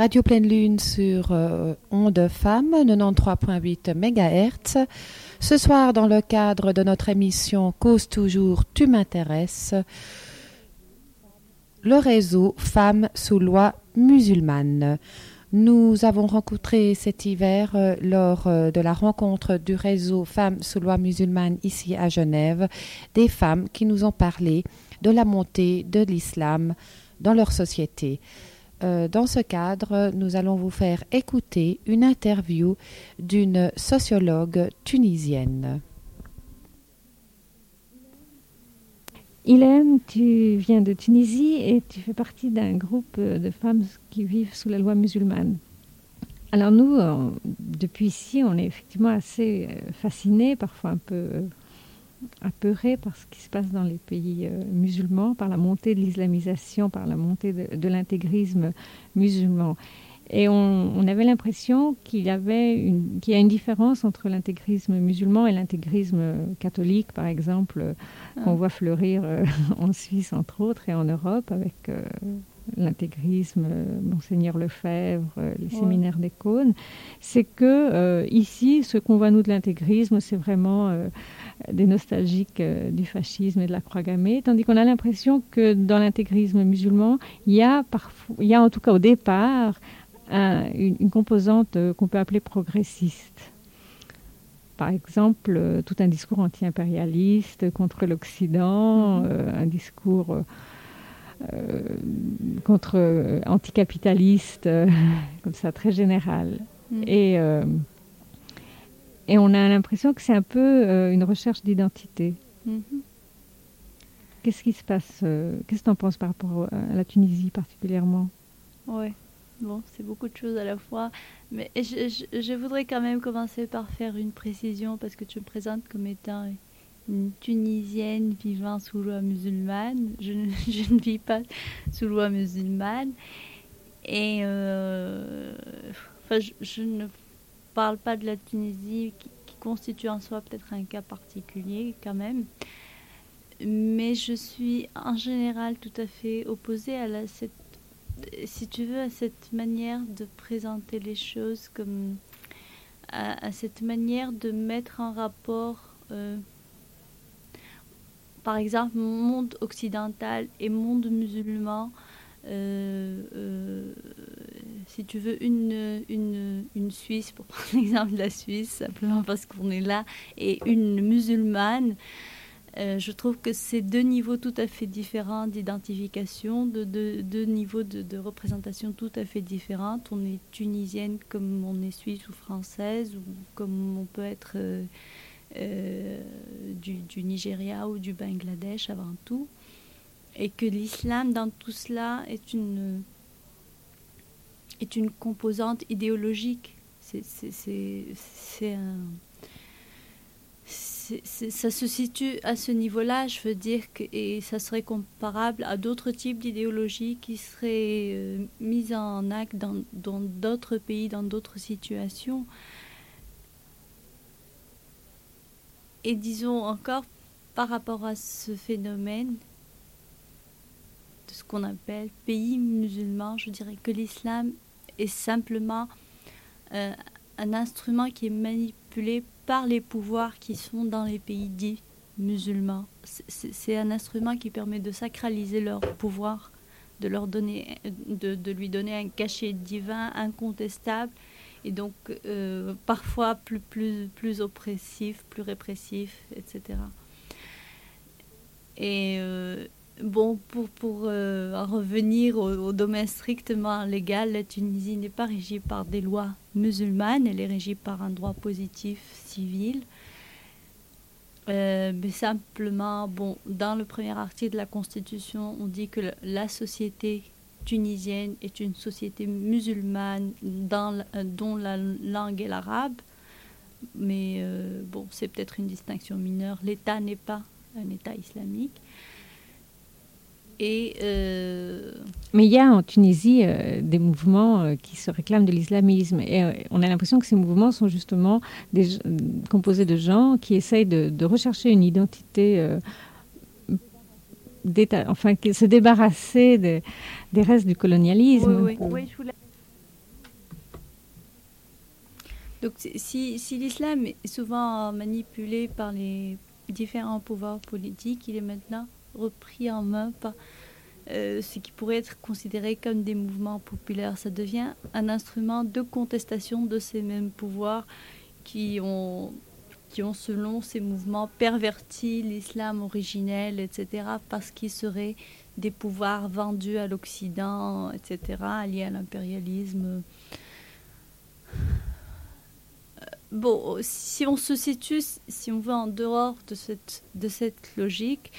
Radio Pleine Lune sur Ondes Femmes, 93.8 MHz. Ce soir, dans le cadre de notre émission Cause toujours, tu m'intéresses, le réseau Femmes sous loi musulmane. Nous avons rencontré cet hiver lors de la rencontre du réseau Femmes sous loi musulmane ici à Genève, des femmes qui nous ont parlé de la montée de l'islam dans leur société. Dans ce cadre, nous allons vous faire écouter une interview d'une sociologue tunisienne. Hélène, tu viens de Tunisie et tu fais partie d'un groupe de femmes qui vivent sous la loi musulmane. Alors nous, depuis ici, on est effectivement assez fascinés, parfois un peu apeurés par ce qui se passe dans les pays musulmans, par la montée de l'islamisation, par la montée de l'intégrisme musulman. Et on avait l'impression qu'il y a une différence entre l'intégrisme musulman et l'intégrisme catholique, par exemple, qu'on voit fleurir en Suisse, entre autres, et en Europe, avec l'intégrisme, Monseigneur Lefebvre, les séminaires des Cônes. C'est que ici, ce qu'on voit, nous, de l'intégrisme, c'est vraiment des nostalgiques du fascisme et de la croix gammée, tandis qu'on a l'impression que dans l'intégrisme musulman, il y a en tout cas au départ, une composante qu'on peut appeler progressiste. Par exemple, tout un discours anti-impérialiste contre l'Occident, un discours anticapitaliste, comme ça, très général. Et on a l'impression que c'est un peu une recherche d'identité. Qu'est-ce qui se passe Qu'est-ce que tu en penses par rapport à la Tunisie particulièrement? Oui. Bon, c'est beaucoup de choses à la fois, mais je voudrais quand même commencer par faire une précision parce que tu me présentes comme étant une Tunisienne vivant sous loi musulmane. Je ne vis pas sous loi musulmane et je ne parle pas de la Tunisie qui constitue en soi peut-être un cas particulier quand même, mais je suis en général tout à fait opposée à si tu veux, à cette manière de présenter les choses, comme à cette manière de mettre en rapport, par exemple, monde occidental et monde musulman. Si tu veux, une Suisse, pour prendre l'exemple de la Suisse, simplement parce qu'on est là, et une musulmane. Je trouve que c'est deux niveaux tout à fait différents d'identification, deux niveaux de représentation tout à fait différents. On est tunisienne comme on est suisse ou française, ou comme on peut être du Nigeria ou du Bangladesh avant tout. Et que l'islam, dans tout cela, est une composante idéologique. Ça se situe à ce niveau-là, je veux dire, et ça serait comparable à d'autres types d'idéologies qui seraient mises en acte dans d'autres pays, dans d'autres situations. Et disons encore, par rapport à ce phénomène de ce qu'on appelle pays musulman, je dirais que l'islam est simplement un instrument qui est manipulé par les pouvoirs qui sont dans les pays dits musulmans. C'est un instrument qui permet de sacraliser leur pouvoir, de lui donner un cachet divin incontestable, et donc parfois plus oppressif, plus répressif, etc. Et bon, pour en revenir au domaine strictement légal, la Tunisie n'est pas régie par des lois musulmanes, elle est régie par un droit positif civil. Mais simplement, bon, dans le premier article de la Constitution, on dit que la société tunisienne est une société musulmane dont la langue est l'arabe. Mais bon, c'est peut-être une distinction mineure. L'État n'est pas un État islamique. Mais il y a en Tunisie des mouvements qui se réclament de l'islamisme. Et on a l'impression que ces mouvements sont justement composés de gens qui essayent de rechercher une identité d'État, enfin, se débarrasser des restes du colonialisme. Oui, je voulais Donc si l'islam est souvent manipulé par les différents pouvoirs politiques, il est maintenant repris en main par ce qui pourrait être considéré comme des mouvements populaires. Ça devient un instrument de contestation de ces mêmes pouvoirs qui ont selon ces mouvements perverti l'islam originel, etc., parce qu'ils seraient des pouvoirs vendus à l'Occident, etc., liés à l'impérialisme. Bon, si on se situe, si on va en dehors de cette logique,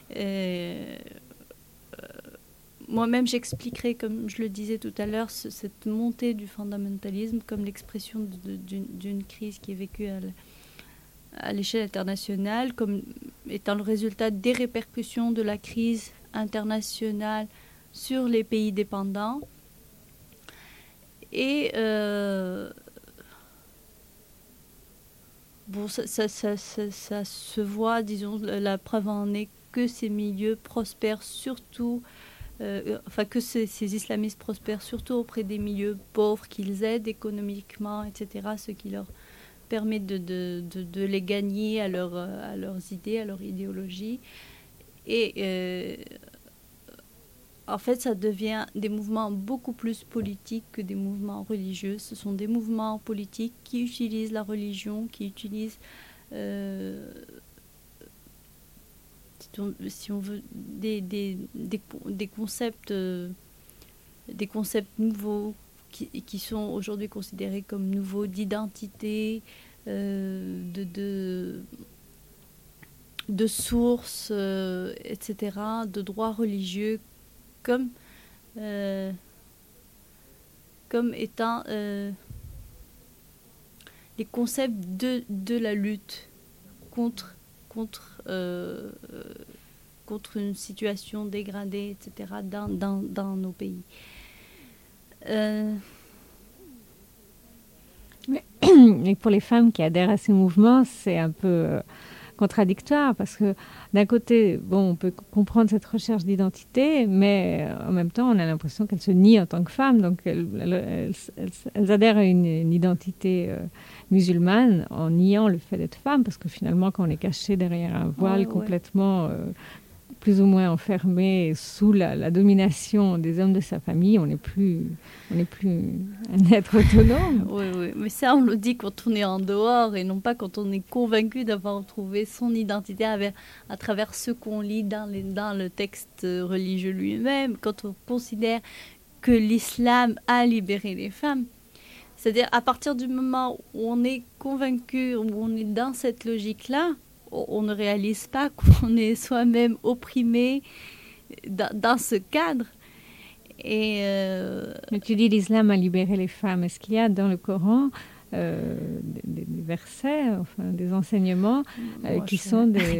moi-même j'expliquerai, comme je le disais tout à l'heure, cette montée du fondamentalisme comme l'expression d'une crise qui est vécue à l'échelle internationale, comme étant le résultat des répercussions de la crise internationale sur les pays dépendants. Et bon, ça se voit, disons, la preuve en est que ces milieux prospèrent surtout, que ces islamistes prospèrent surtout auprès des milieux pauvres qu'ils aident économiquement, etc., ce qui leur permet de les gagner à leurs idées, à leur idéologie. Et en fait, ça devient des mouvements beaucoup plus politiques que des mouvements religieux. Ce sont des mouvements politiques qui utilisent la religion, qui utilisent, si on veut, des concepts nouveaux qui sont aujourd'hui considérés comme nouveaux, d'identité, de sources, etc., de droits religieux, comme étant les concepts de la lutte contre une situation dégradée, etc., dans nos pays. Et pour les femmes qui adhèrent à ces mouvements, c'est un peu contradictoire parce que d'un côté, bon, on peut comprendre cette recherche d'identité, mais en même temps, on a l'impression qu'elles se nient en tant que femmes. Donc, elles adhèrent à une identité musulmane en niant le fait d'être femme, parce que finalement, quand on est caché derrière un voile complètement plus ou moins enfermé sous la domination des hommes de sa famille, on n'est plus un être autonome. Oui, mais ça on le dit quand on est en dehors et non pas quand on est convaincu d'avoir trouvé son identité à travers ce qu'on lit dans le texte religieux lui-même, quand on considère que l'islam a libéré les femmes. C'est-à-dire à partir du moment où on est convaincu, où on est dans cette logique-là, on ne réalise pas qu'on est soi-même opprimé dans ce cadre. Et mais tu dis l'islam a libéré les femmes. Est-ce qu'il y a dans le Coran des versets, enfin des enseignements qui sont des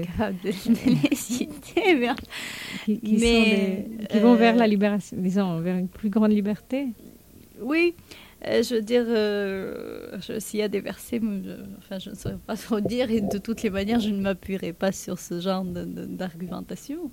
qui vont vers la libération, disons vers une plus grande liberté? Oui. Je veux dire, s'il y a des versets, je ne saurais pas trop dire, et de toutes les manières, je ne m'appuierai pas sur ce genre d'argumentation.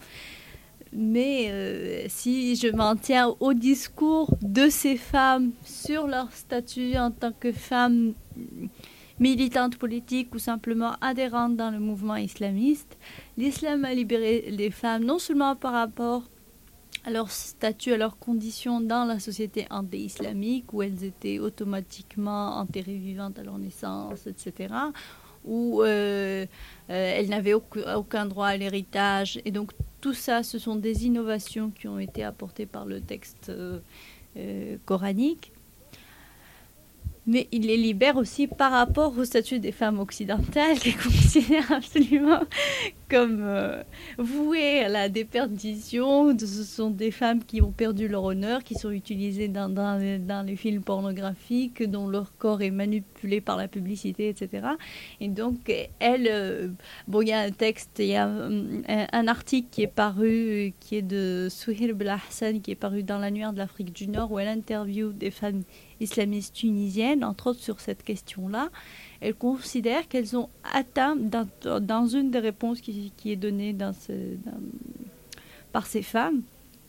Mais si je m'en tiens au discours de ces femmes sur leur statut en tant que femmes militantes politiques ou simplement adhérentes dans le mouvement islamiste, l'islam a libéré les femmes non seulement par rapport à leur statut, à leurs conditions dans la société anté-islamique, où elles étaient automatiquement enterrées vivantes à leur naissance, etc., où elles n'avaient aucun droit à l'héritage. Et donc tout ça, ce sont des innovations qui ont été apportées par le texte coranique. Mais il les libère aussi par rapport au statut des femmes occidentales, qui considèrent absolument comme vouées à la déperdition. Ce sont des femmes qui ont perdu leur honneur, qui sont utilisées dans les films pornographiques, dont leur corps est manipulé par la publicité, etc. Et donc, elles... il y a un texte, il y a un article qui est paru, qui est de Souhair Belahsan, qui est paru dans l'Annuaire de l'Afrique du Nord, où elle interviewe des femmes islamistes tunisiennes, entre autres sur cette question-là. Elles considèrent qu'elles ont atteint, dans une des réponses qui est donnée par ces femmes,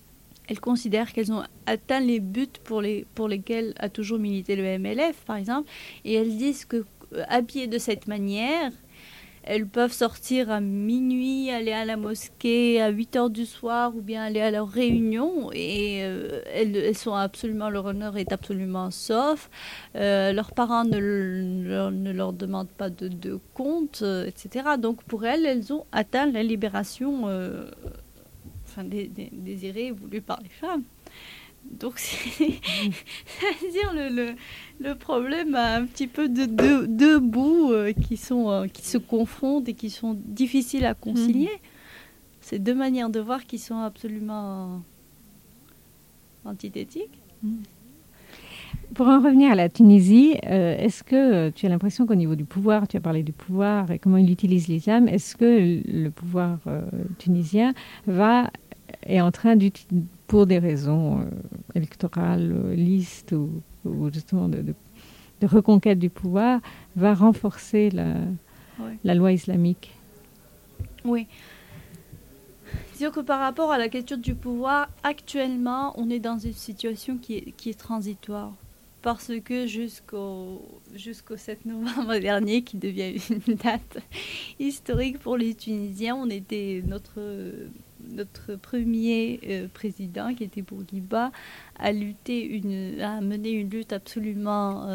elles considèrent qu'elles ont atteint les buts pour lesquels a toujours milité le MLF, par exemple, et elles disent que habillées de cette manière, elles peuvent sortir à minuit, aller à la mosquée à 8h du soir ou bien aller à leur réunion et elles sont absolument, leur honneur est absolument sauf. Leurs parents ne leur demandent pas de compte, etc. Donc pour elles ont atteint la libération désirée et voulue par les femmes. Donc, c'est-à-dire le problème a un petit peu de deux bouts qui se confrontent et qui sont difficiles à concilier. C'est deux manières de voir qui sont absolument antithétiques. Pour en revenir à la Tunisie, est-ce que tu as l'impression qu'au niveau du pouvoir, tu as parlé du pouvoir et comment il utilise l'islam, est-ce que le pouvoir tunisien est en train d'utiliser, pour des raisons électorales, listes ou justement de reconquête du pouvoir, va renforcer la loi islamique? Oui. Disons que par rapport à la question du pouvoir, actuellement, on est dans une situation qui est transitoire. Parce que jusqu'au 7 novembre dernier, qui devient une date historique pour les Tunisiens, on était notre premier président, qui était Bourguiba, a mené une lutte absolument,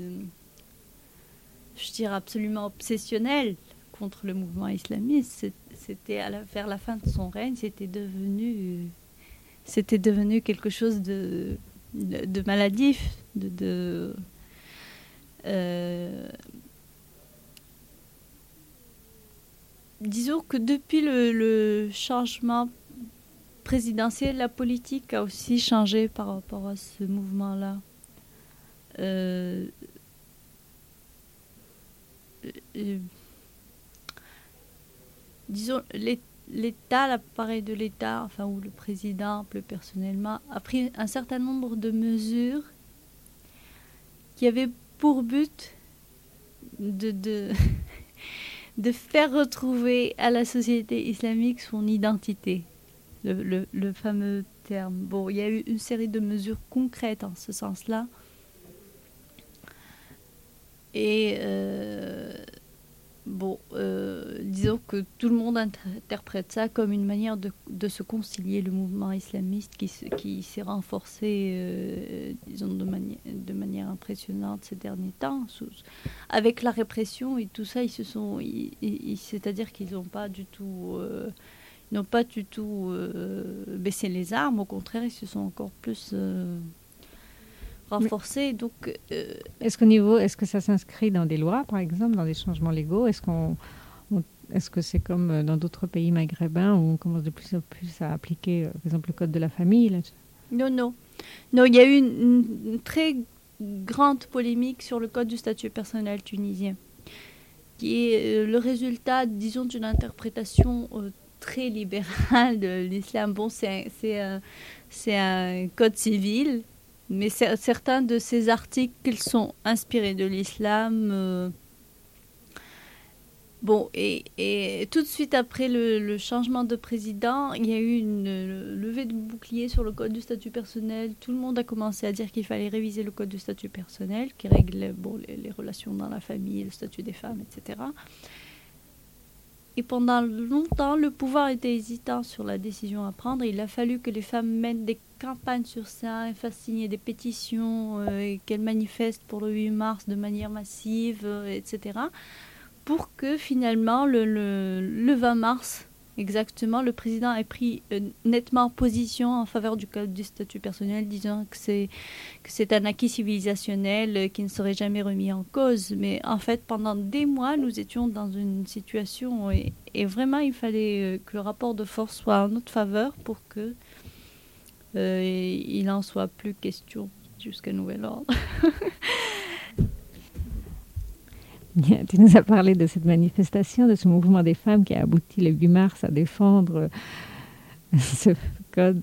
je dirais absolument obsessionnelle contre le mouvement islamiste. C'était vers la fin de son règne, c'était devenu quelque chose de maladif, disons que depuis le changement présidentiel, la politique a aussi changé par rapport à ce mouvement-là. Disons, l'État, l'appareil de l'État, enfin, ou le président, plus personnellement, a pris un certain nombre de mesures qui avaient pour but de faire retrouver à la société islamique son identité, le fameux terme. Bon, il y a eu une série de mesures concrètes en ce sens-là. Et disons que tout le monde interprète ça comme une manière de se concilier. Le mouvement islamiste qui s'est renforcé, disons, de manière impressionnante ces derniers temps, avec la répression et tout ça, c'est-à-dire qu'ils n'ont pas du tout, baissé les armes. Au contraire, ils se sont encore plus renforcés. Donc, est-ce que ça s'inscrit dans des lois, par exemple, dans des changements légaux? Est-ce que c'est comme dans d'autres pays maghrébins où on commence de plus en plus à appliquer, par exemple, le code de la famille là? Non, il y a eu une très grande polémique sur le code du statut personnel tunisien, qui est le résultat, disons, d'une interprétation très libérale de l'islam. Bon, c'est un code civil, mais certains de ces articles sont inspirés de l'islam. Et tout de suite après le changement de président, il y a eu une levée de bouclier sur le code du statut personnel. Tout le monde a commencé à dire qu'il fallait réviser le code du statut personnel, qui règle les relations dans la famille, le statut des femmes, etc. Et pendant longtemps, le pouvoir était hésitant sur la décision à prendre. Il a fallu que les femmes mènent des campagnes sur ça, fassent signer des pétitions, et qu'elles manifestent pour le 8 mars de manière massive, etc. Pour que finalement, le 20 mars, exactement, le président ait pris nettement position en faveur du code du statut personnel, disant que c'est un acquis civilisationnel qui ne serait jamais remis en cause. Mais en fait, pendant des mois, nous étions dans une situation et vraiment, il fallait que le rapport de force soit en notre faveur pour que il n'en soit plus question jusqu'à nouvel ordre. Tu nous as parlé de cette manifestation, de ce mouvement des femmes qui a abouti le 8 mars à défendre ce code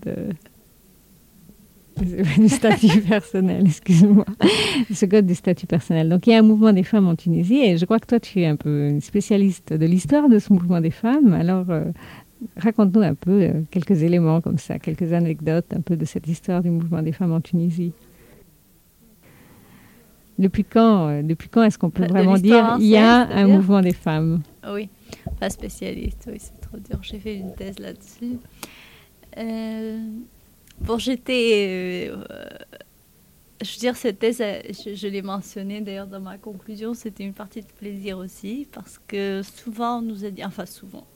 du statut personnel, excuse-moi, ce code du statut personnel. Donc il y a un mouvement des femmes en Tunisie et je crois que toi tu es un peu une spécialiste de l'histoire de ce mouvement des femmes. Alors Raconte-nous un peu quelques éléments comme ça, quelques anecdotes un peu de cette histoire du mouvement des femmes en Tunisie. Depuis quand est-ce qu'on peut vraiment dire il y a un mouvement des femmes? Oui, pas spécialiste, oui, c'est trop dur. J'ai fait une thèse là-dessus. Bon, j'étais... je veux dire, cette thèse, je l'ai mentionnée d'ailleurs dans ma conclusion, c'était une partie de plaisir aussi, parce que souvent on nous a dit, enfin souvent,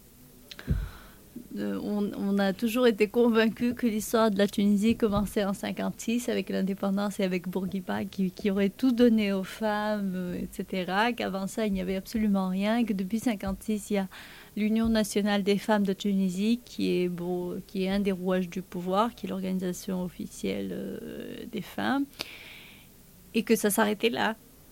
on a toujours été convaincus que l'histoire de la Tunisie commençait en 1956 avec l'indépendance et avec Bourguiba qui aurait tout donné aux femmes, etc. Qu'avant ça, il n'y avait absolument rien. Que depuis 1956, il y a l'Union nationale des femmes de Tunisie qui est un des rouages du pouvoir, qui est l'organisation officielle des femmes. Et que ça s'arrêtait là.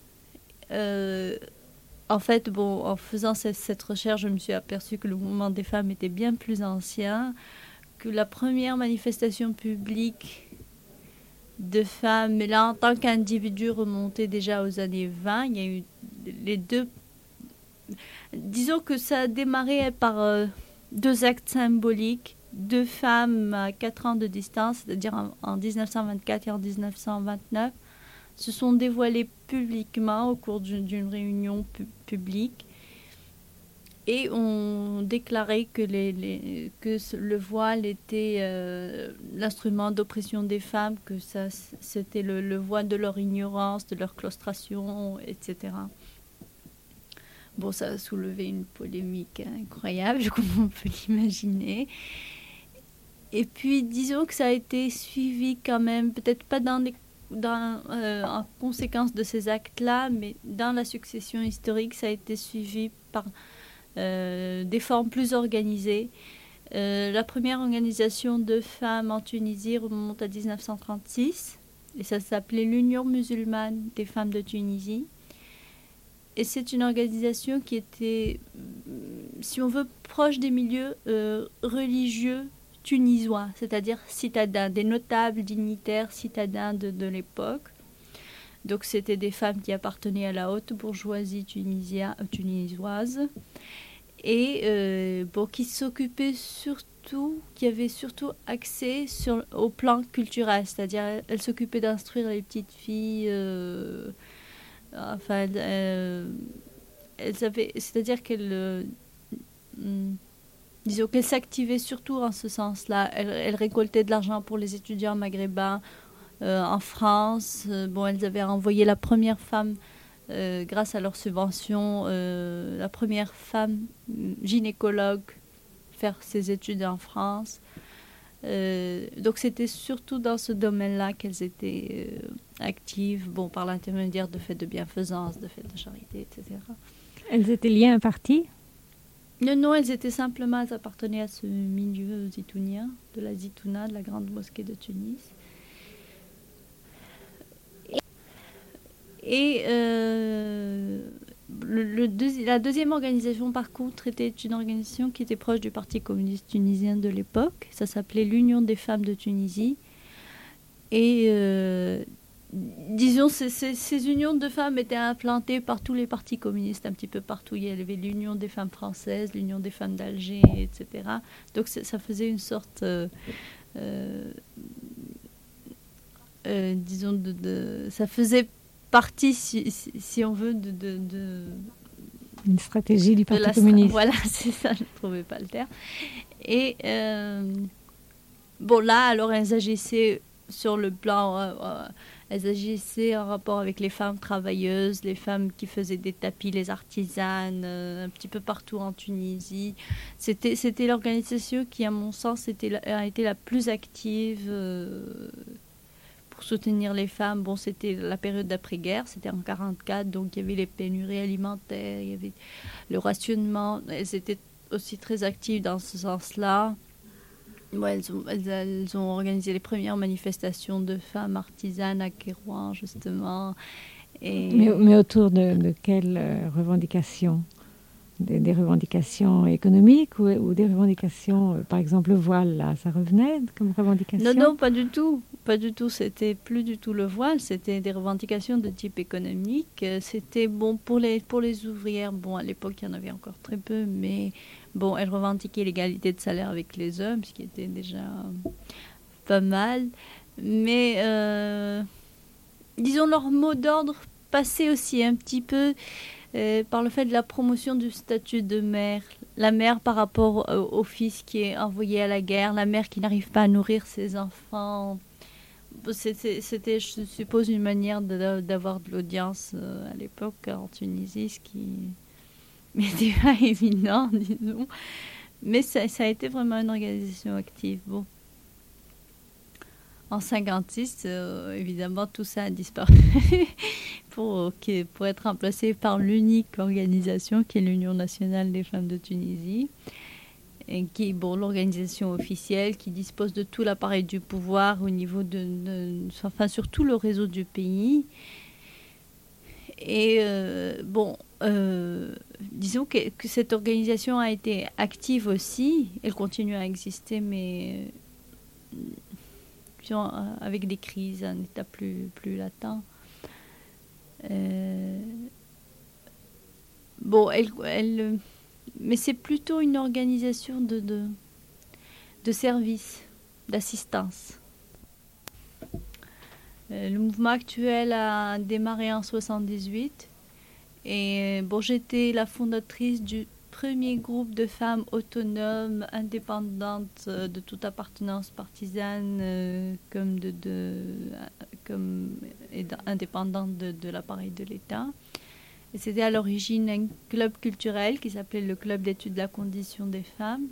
En fait, bon, en faisant cette recherche, je me suis aperçue que le mouvement des femmes était bien plus ancien, que la première manifestation publique de femmes, mais là en tant qu'individu, remontait déjà aux années 20. Il y a eu les deux... Disons que ça a démarré par deux actes symboliques, deux femmes à 4 ans de distance, c'est-à-dire en 1924 et en 1929, se sont dévoilées publiquement au cours d'une réunion publique et ont déclaré que, que le voile était l'instrument d'oppression des femmes, que ça, c'était le voile de leur ignorance, de leur claustration, etc. Bon, ça a soulevé une polémique incroyable, comme on peut l'imaginer. Et puis, disons que ça a été suivi quand même, peut-être pas en conséquence de ces actes-là, mais dans la succession historique, ça a été suivi par des formes plus organisées. La première organisation de femmes en Tunisie remonte à 1936, et ça s'appelait l'Union musulmane des femmes de Tunisie. Et c'est une organisation qui était, si on veut, proche des milieux religieux tunisois, c'est-à-dire citadins, des notables dignitaires citadins de l'époque. Donc c'était des femmes qui appartenaient à la haute bourgeoisie tunisoise et qui s'occupaient surtout, qui avaient surtout accès au plan culturel, c'est-à-dire elles s'occupaient d'instruire les petites filles, c'est-à-dire qu'elles disons qu'elles s'activaient surtout en ce sens-là. Elles récoltaient de l'argent pour les étudiants maghrébins en France. Elles avaient envoyé la première femme, grâce à leurs subventions, la première femme gynécologue faire ses études en France. Donc c'était surtout dans ce domaine-là qu'elles étaient actives, par l'intermédiaire de faits de bienfaisance, de faits de charité, etc. Elles étaient liées à un parti? Non, elles appartenaient à ce milieu zitounien, de la Zitouna, de la grande mosquée de Tunis. Et la deuxième organisation, par contre, était une organisation qui était proche du Parti communiste tunisien de l'époque. Ça s'appelait l'Union des femmes de Tunisie. Et disons, ces unions de femmes étaient implantées par tous les partis communistes, un petit peu partout. Il y avait l'Union des femmes françaises, l'Union des femmes d'Alger, etc. Donc ça faisait une sorte, disons, ça faisait partie, si on veut, une stratégie du Parti communiste. Voilà, c'est ça, je ne trouvais pas le terme. Et là, alors elles agissaient sur le plan... elles agissaient en rapport avec les femmes travailleuses, les femmes qui faisaient des tapis, les artisanes, un petit peu partout en Tunisie. C'était l'organisation qui, à mon sens, a été la plus active pour soutenir les femmes. C'était la période d'après-guerre, c'était en 1944, donc il y avait les pénuries alimentaires, il y avait le rationnement. Elles étaient aussi très actives dans ce sens-là. Elles ont organisé les premières manifestations de femmes artisanes à Kérouan, justement. Mais autour de quelles revendications? des revendications économiques ou des revendications, par exemple le voile, là, ça revenait comme revendication? Non, pas du tout. Pas du tout. C'était plus du tout le voile. C'était des revendications de type économique. C'était bon pour les ouvrières. Bon, à l'époque, il y en avait encore très peu, mais bon, elles revendiquaient l'égalité de salaire avec les hommes, ce qui était déjà pas mal. Mais disons, leur mot d'ordre passait aussi un petit peu par le fait de la promotion du statut de mère. La mère par rapport au fils qui est envoyé à la guerre, la mère qui n'arrive pas à nourrir ses enfants. C'était, je suppose, une manière d'avoir de l'audience à l'époque en Tunisie, ce qui n'était pas évident, disons. Mais ça a été vraiment une organisation active. Bon. En 1956, évidemment, tout ça a disparu pour être remplacé par l'unique organisation qui est l'Union nationale des femmes de Tunisie, et qui est l'organisation officielle qui dispose de tout l'appareil du pouvoir au niveau sur tout le réseau du pays. Et disons que cette organisation a été active aussi, elle continue à exister, mais avec des crises, un état plus latent. Mais c'est plutôt une organisation de service, d'assistance. Le mouvement actuel a démarré en 1978 et j'étais la fondatrice du premier groupe de femmes autonomes, indépendantes de toute appartenance partisane, comme indépendantes de l'appareil de l'État. Et c'était à l'origine un club culturel qui s'appelait le Club d'études de la condition des femmes.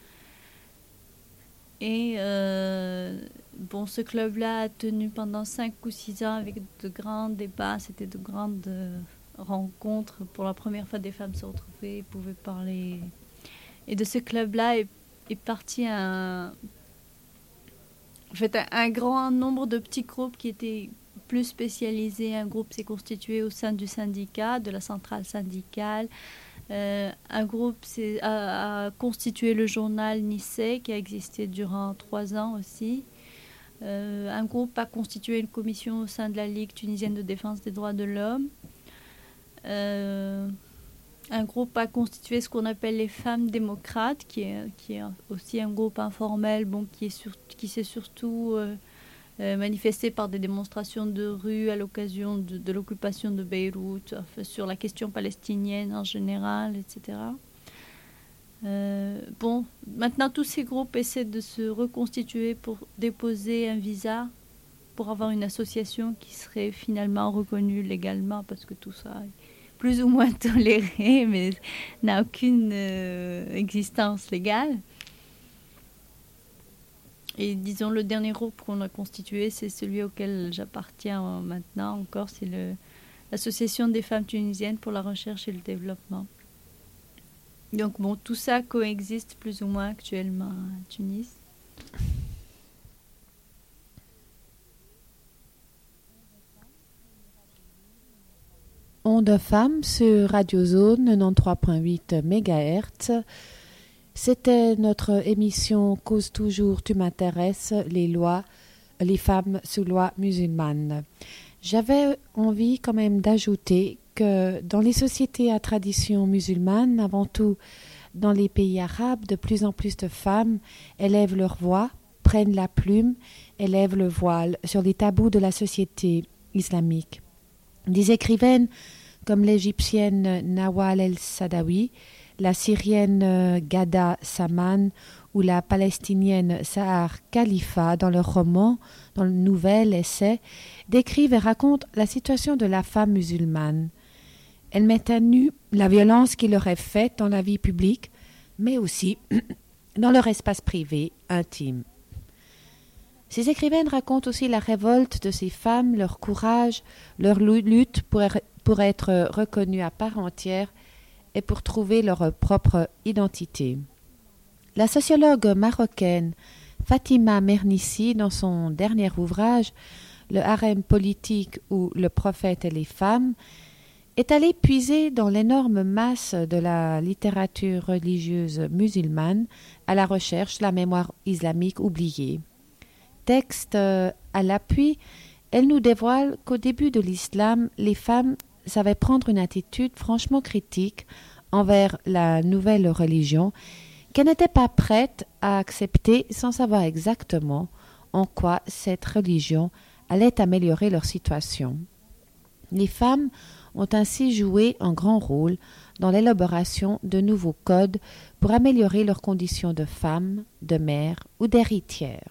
Et ce club-là a tenu pendant 5 ou 6 ans avec de grands débats, c'était de grandes rencontres. Pour la première fois, des femmes se retrouvaient, pouvaient parler. Et de ce club-là est parti un grand nombre de petits groupes qui étaient plus spécialisés. Un groupe s'est constitué au sein du syndicat, de la centrale syndicale. Un groupe a constitué le journal Nissé, qui a existé durant 3 ans aussi. Un groupe a constitué une commission au sein de la Ligue tunisienne de défense des droits de l'homme. Un groupe a constitué ce qu'on appelle les femmes démocrates, qui est aussi un groupe informel, qui s'est surtout manifesté par des démonstrations de rue à l'occasion de l'occupation de Beyrouth, sur la question palestinienne en général, etc. Maintenant, tous ces groupes essaient de se reconstituer pour déposer un visa, pour avoir une association qui serait finalement reconnue légalement, parce que tout ça est plus ou moins toléré, mais n'a aucune existence légale. Et disons, le dernier groupe qu'on a constitué, c'est celui auquel j'appartiens maintenant encore, c'est l'Association des femmes tunisiennes pour la recherche et le développement. Donc tout ça coexiste plus ou moins actuellement à Tunis. Ondes femmes sur Radio Zone 93.8 MHz. C'était notre émission Cause toujours, tu m'intéresses, les femmes sous loi musulmane. J'avais envie quand même d'ajouter que dans les sociétés à tradition musulmane, avant tout dans les pays arabes, de plus en plus de femmes élèvent leur voix, prennent la plume, élèvent le voile sur les tabous de la société islamique. Des écrivaines comme l'égyptienne Nawal el-Sadawi, la syrienne Ghada Saman ou la palestinienne Sahar Khalifa, dans leur roman, dans le nouvel essai, décrivent et racontent la situation de la femme musulmane. Elles mettent à nu la violence qui leur est faite dans la vie publique, mais aussi dans leur espace privé, intime. Ces écrivaines racontent aussi la révolte de ces femmes, leur courage, leur lutte pour être reconnues à part entière et pour trouver leur propre identité. La sociologue marocaine Fatima Mernissi, dans son dernier ouvrage, Le harem politique ou le prophète et les femmes, est allé puiser dans l'énorme masse de la littérature religieuse musulmane à la recherche de la mémoire islamique oubliée. Texte à l'appui, elle nous dévoile qu'au début de l'islam, les femmes savaient prendre une attitude franchement critique envers la nouvelle religion qu'elles n'étaient pas prêtes à accepter sans savoir exactement en quoi cette religion allait améliorer leur situation. Les femmes ont ainsi joué un grand rôle dans l'élaboration de nouveaux codes pour améliorer leurs conditions de femmes, de mères ou d'héritières.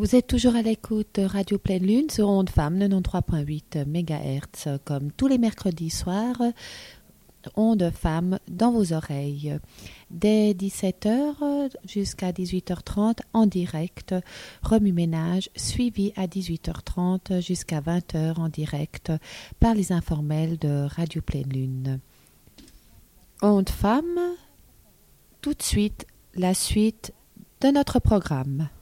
Vous êtes toujours à l'écoute de Radio Pleine Lune sur Onde Femme 93.8 MHz, comme tous les mercredis soirs. Onde Femme dans vos oreilles. Dès 17h jusqu'à 18h30 en direct, remue-ménage, suivi à 18h30 jusqu'à 20h en direct par les informels de Radio Pleine Lune. Onde Femme, tout de suite, la suite de notre programme.